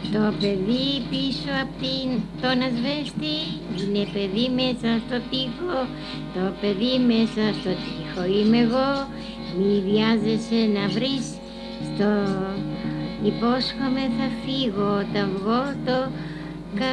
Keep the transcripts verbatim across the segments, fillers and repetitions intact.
Το παιδί πίσω απ' την, τον ασβέστη είναι παιδί μέσα στο τοίχο. Το παιδί μέσα στο τοίχο είμαι εγώ. Μη βιάζεσαι να βρεις στο... Υπόσχομαι θα φύγω όταν βγω το κα...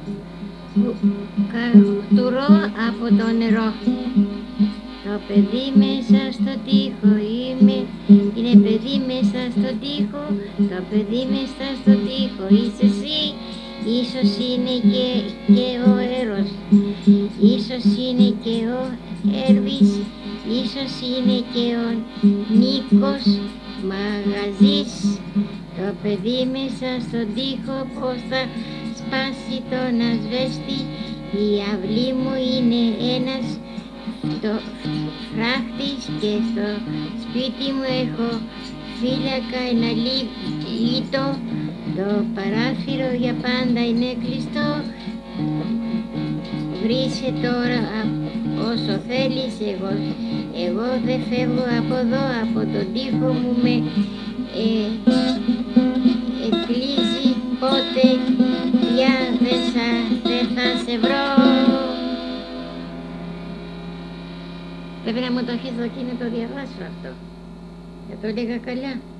καρτουρό από το νερό. Το παιδί μέσα στο τοίχο είμαι, είναι παιδί μέσα στο τοίχο. Το παιδί μέσα στο τοίχο είσαι εσύ. Ίσως είναι και, και ο Έρος, ίσως είναι και ο Έρβης, ίσως είναι και ο Νίκος Μαγαζής. Το παιδί μέσα στον τοίχο πως θα σπάσει τον ασβέστη. Η αυλή μου είναι ένας το φράχτης και στο σπίτι μου έχω φύλακα ένα λίτο. Το παράθυρο για πάντα είναι κλειστό. Βρίσκε τώρα όσο θέλεις, εγώ, εγώ δεν φεύγω από εδώ, από τον τοίχο μου με ε, εκκλείζει πότε πια δεν θα, δεν θα σε βρω. Πρέπει να μου το έχεις δοκίνει να το διαβάσω αυτό. Δεν το έλεγα καλά.